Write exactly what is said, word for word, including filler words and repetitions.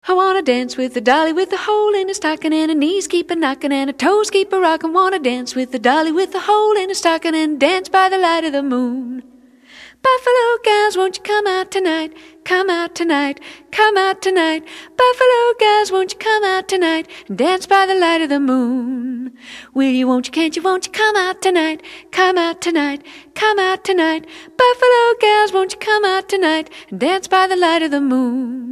I wanna dance with the dolly with the hole in her stocking, and her knees keep a knocking and her toes keep a rocking. Wanna dance with the dolly with the hole in her stocking and dance by the light of the moon. Buffalo gals, won't you come out tonight? Come out tonight, come out tonight. Buffalo gals, won't you come out tonight and dance by the light of the moon? Will you, won't you, can't you, won't you come out tonight? Come out tonight, come out tonight. Buffalo gals, won't you come out tonight and dance by the light of the moon?